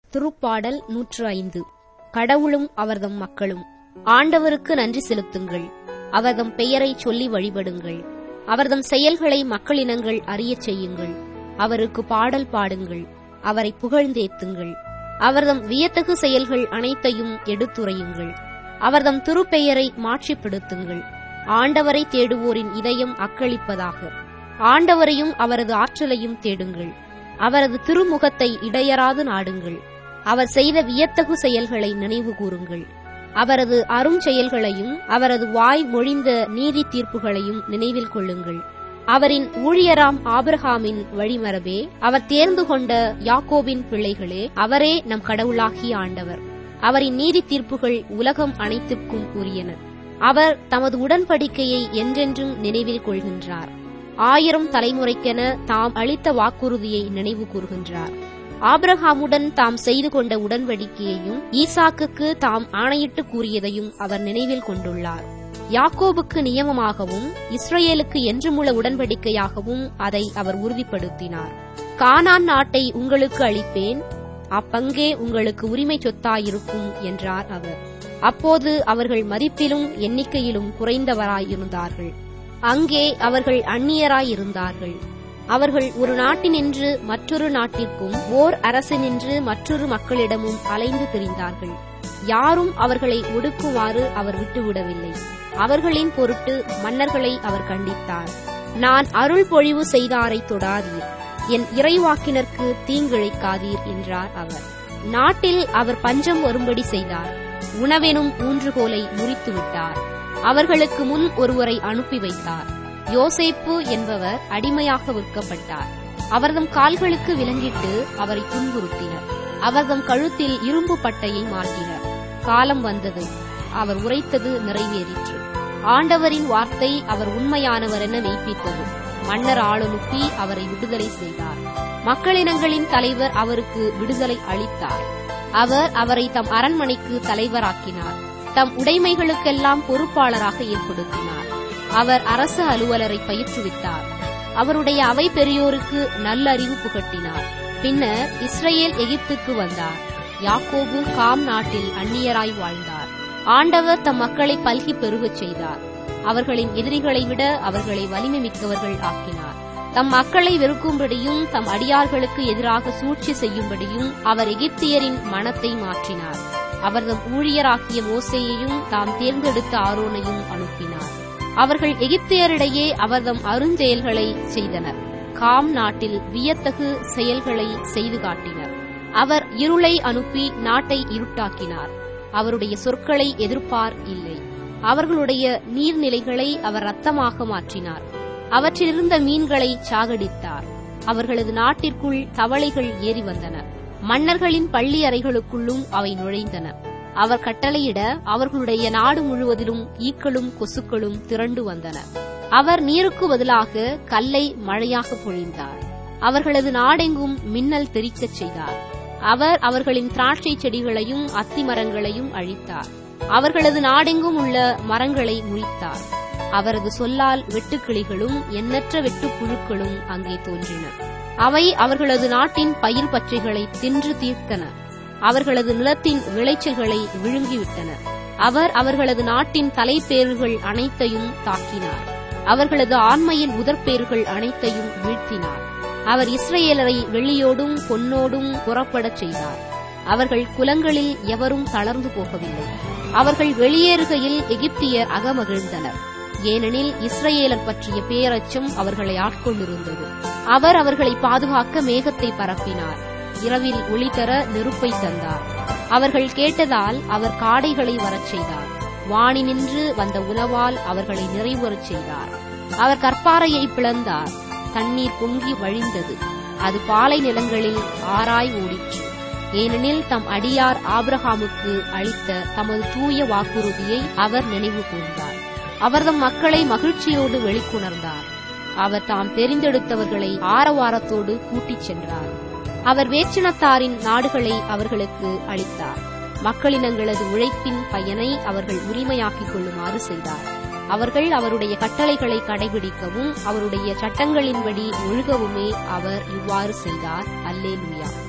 திருப்பாடல் 105. கடவுளும் அவர்தம் மக்களும். ஆண்டவருக்கு நன்றி செலுத்துங்கள். அவர்தம் பெயரைச் சொல்லி வழிபடுங்கள். அவர்தம் செயல்களை மக்களினங்கள் அறியச் செய்யுங்கள். அவருக்கு பாடல் பாடுங்கள். அவரை புகழ்ந்தேத்துங்கள். அவர்தம் வியத்தகு செயல்கள் அனைத்தையும் எடுத்துரையுங்கள். அவர்தம் திருப்பெயரை மாட்சிப்படுத்துங்கள். ஆண்டவரை தேடுவோரின் இதயம் அக்களிப்பதாக. ஆண்டவரையும் அவரது ஆற்றலையும் தேடுங்கள். அவரது திருமுகத்தை இடையராது நாடுங்கள். அவர் செய்த வியத்தகு செயல்களை நினைவு கூறுங்கள். அவரது அரும் செயல்களையும் அவரது வாய் மொழிந்த நீதி தீர்ப்புகளையும் நினைவில் கொள்ளுங்கள். அவரின் ஊழியராம் ஆபிரகாமின் வழிமரபே, அவர் தேர்ந்து கொண்ட யாக்கோபின் பிள்ளைகளே, அவரே நம் கடவுளாகிய ஆண்டவர். அவரின் நீதி தீர்ப்புகள் உலகம் அனைத்திற்கும் உரியன. அவர் தமது உடன்படிக்கையை என்றென்றும் நினைவில் கொள்கின்றார். 1000 தலைமுறைக்கென தாம் அளித்த வாக்குறுதியை நினைவு கூர்கின்றார். ஆபிரகாமுடன் தாம் செய்து கொண்ட உடன்படிக்கையையும் ஈசாக்குக்கு தாம் ஆணையிட்டு கூறியதையும் அவர் நினைவில் கொண்டுள்ளார். யாக்கோபுக்கு நியமமாகவும் இஸ்ரவேலுக்கு என்றுமுள்ள உடன்படிக்கையாகவும் அதை அவர் உறுதிப்படுத்தினார். கானான் நாட்டை உங்களுக்கு அளிப்பேன், அப்பங்கே உங்களுக்கு உரிமை சொத்தாயிருக்கும் என்றார் அவர். அப்போது அவர்கள் மதிப்பிலும் எண்ணிக்கையிலும் குறைந்தவராயிருந்தார்கள். அங்கே அவர்கள் அந்நியராயிருந்தார்கள். அவர்கள் ஒரு நாட்டினின்று மற்றொரு நாட்டிற்கும் ஓர் அரசினின்று மற்றொரு மக்களிடமும் அலைந்து திரிந்தார்கள். யாரும் அவர்களை ஒடுக்குமாறு அவர் விட்டுவிடவில்லை. அவர்களின் பொருட்டு மன்னர்களை அவர் கண்டித்தார். நான் அருள் பொழிவு செய்தாரை தொடாதீர், என் இறைவாக்கினருக்கு தீங்கிழைக்காதீர் என்றார் அவர். நாட்டில் அவர் பஞ்சம் வரும்படி செய்தார். உணவெனும் ஊன்றுகோலை முறித்துவிட்டார். அவர்களுக்கு முன் ஒருவரை அனுப்பி வைத்தார். யோசேப்பு என்பவர் அடிமையாக விற்கப்பட்டார். அவர்தம் கால்களுக்கு விலங்கிட்டு அவரை துன்புறுத்தினர். அவர்தம் கழுத்தில் இரும்பு பட்டையை மாட்டினர். காலம் வந்தது, அவர் உரைத்தது நிறைவேறிற்று. ஆண்டவரின் வார்த்தை அவர் உண்மையானவர் என மெய்ப்பித்தது. மன்னர் ஆளனுப்பி அவரை விடுதலை செய்தார். மக்களினங்களின் தலைவர் அவருக்கு விடுதலை அளித்தார். அவர் அவரை தம் அரண்மனைக்கு தலைவராக்கினார். தம் உடைமைகளுக்கெல்லாம் பொறுப்பாளராக ஏற்படுத்தினார். அவர் அரச அலுவலரை பயிற்றுவித்தார். அவருடைய அவை பெரியோருக்கு நல்லறிவு புகட்டினார். பின்னர் இஸ்ரவேல் எகிப்துக்கு வந்தார். யாக்கோபு காம் நாட்டில் அந்நியராய் வாழ்ந்தார். ஆண்டவர் தம் மக்களை பல்கி பெருகச் செய்தார். அவர்களின் எதிரிகளை விட அவர்களை வலிமை மிக்கவர்கள் ஆக்கினார். தம் மக்களை வெறுக்கும்படியும் தம் அடியார்களுக்கு எதிராக சூழ்ச்சி செய்யும்படியும் அவர் எகிப்தியரின் மனத்தை மாற்றினார். அவர்தம் ஊழியராகிய மோசேயையும் தாம் தேர்ந்தெடுத்த ஆரோனையும் அனுப்பினார். அவர்கள் எகிப்தியரிடையே அவர்தம் அருஞ்செயல்களை செய்தனர். காம் நாட்டில் வியத்தகு செயல்களை செய்து காட்டினர். அவர் இருளை அனுப்பி நாட்டை இருட்டாக்கினார். அவருடைய சொற்களை எதிர்ப்பார் இல்லை. அவர்களுடைய நீர்நிலைகளை அவர் இரத்தமாக மாற்றினார். அவற்றிலிருந்த மீன்களை சாகடித்தார். அவர்களது நாட்டிற்குள் தவளைகள் ஏறி வந்தன. மன்னர்களின் பள்ளி அறைகளுக்குள்ளும் அவை நுழைந்தன. அவர் கட்டளையிட அவர்களுடைய நாடு முழுவதிலும் ஈக்களும் கொசுக்களும் திரண்டு வந்தன. அவர் நீருக்கு பதிலாக கல்லை மழையாக பொழிந்தார். அவர்களது நாடெங்கும் மின்னல் தெறிக்கச் செய்தார். அவர் அவர்களின் திராட்சை செடிகளையும் அத்தி மரங்களையும் அழித்தார். அவர்களது நாடெங்கும் உள்ள மரங்களை முறித்தார். அவரது சொல்லால் வெட்டுக்கிளிகளும் எண்ணற்ற வெட்டுப்புழுக்களும் அங்கே தோன்றின. அவை அவர்களது நாட்டின் பயிர் பச்சைகளை தின்று தீர்த்தன. அவர்களது நிலத்தின் விளைச்சல்களை விழுங்கிவிட்டன. அவர் அவர்களது நாட்டின் தலைப்பேறுகள் அனைத்தையும் தாக்கினார். அவர்களது ஆண்மையின் முதற்பேறுகள் அனைத்தையும் வீழ்த்தினார். அவர் இஸ்ரவேலரை வெள்ளியோடும் பொன்னோடும் புறப்படச் செய்தார். அவர்கள் குலங்களில் எவரும் தளர்ந்து போகவில்லை. அவர்கள் வெளியேறுகையில் எகிப்தியர் அகமகிழ்ந்தனர். ஏனெனில் இஸ்ரவேலர் பற்றிய பேரச்சம் அவர்களை ஆட்கொண்டிருந்தது. அவர் அவர்களை பாதுகாக்க மேகத்தை பரப்பினார். இரவில் ஒளி தர நெருப்பை தந்தார். அவர்கள் கேட்டதால் அவர் காடைகளை வரச் செய்தார். வானினின்று வந்த உணவால் அவர்களை நிறைவுறச் செய்தார். அவர் கற்பாறையை பிளந்தார். தண்ணீர் பொங்கி வழிந்தது. அது பாலை நிலங்களில் ஆறாய் ஓடிற்று. ஏனெனில் தம் அடியார் ஆபிரகாமுக்கு அளித்த தமது தூய வாக்குறுதியை அவர் நினைவு கூர்ந்தார். அவர்தம் மக்களை மகிழ்ச்சியோடு வெளிக்கொணர்ந்தார். அவர் தாம் தெரிந்தெடுத்தவர்களை ஆரவாரத்தோடு கூட்டிச் சென்றார். அவர் வேற்றினத்தாரின் நாடுகளை அவர்களுக்கு அளித்தார். மக்களினங்களது உழைப்பின் பயனை அவர்கள் உரிமையாக்கிக் கொள்ளுமாறு செய்தார். அவர்கள் அவருடைய கட்டளைகளை கடைபிடிக்கவும் அவருடைய சட்டங்களின்படி ஒழுகவுமே அவர் இவ்வாறு செய்தார். அல்லேலூயா.